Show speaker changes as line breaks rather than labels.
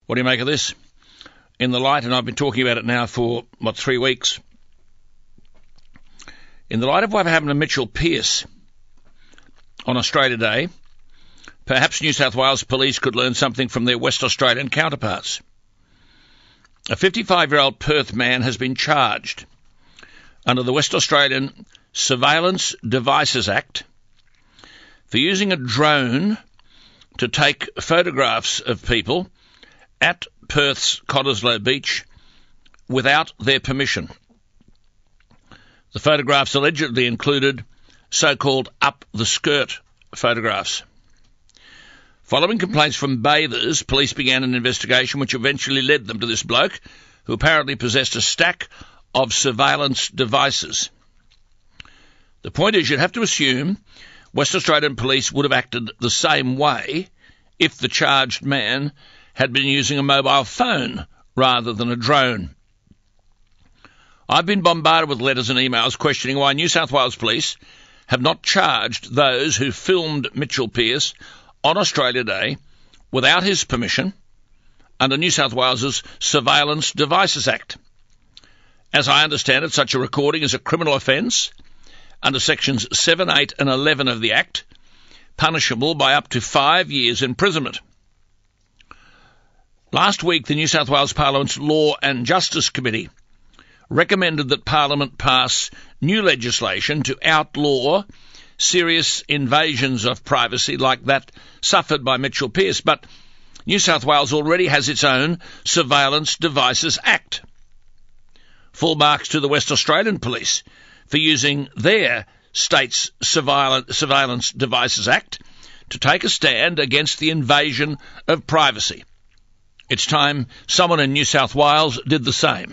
What do you make of this? In the light, and I've been talking about it now for, 3 weeks, in the light of what happened to Mitchell Pearce on Australia Day, perhaps New South Wales police could learn something from their West Australian counterparts. A 55-year-old Perth man has been charged under the West Australian Surveillance Devices Act for using a drone to take photographs of people at Perth's Cottesloe Beach without their permission. The photographs allegedly included so-called up-the-skirt photographs. Following complaints from bathers, police began an investigation which eventually led them to this bloke, who apparently possessed a stack of surveillance devices. The point is, you'd have to assume West Australian police would have acted the same way if the charged man had been using a mobile phone rather than a drone. I've been bombarded with letters and emails questioning why New South Wales police have not charged those who filmed Mitchell Pearce on Australia Day without his permission under New South Wales's Surveillance Devices Act. As I understand it, such a recording is a criminal offence under sections 7, 8 and 11 of the Act, punishable by up to 5 years imprisonment. Last week, the New South Wales Parliament's Law and Justice Committee recommended that Parliament pass new legislation to outlaw serious invasions of privacy like that suffered by Mitchell Pearce, but New South Wales already has its own Surveillance Devices Act. Full marks to the West Australian Police for using their state's Surveillance Devices Act to take a stand against the invasion of privacy. It's time someone in New South Wales did the same.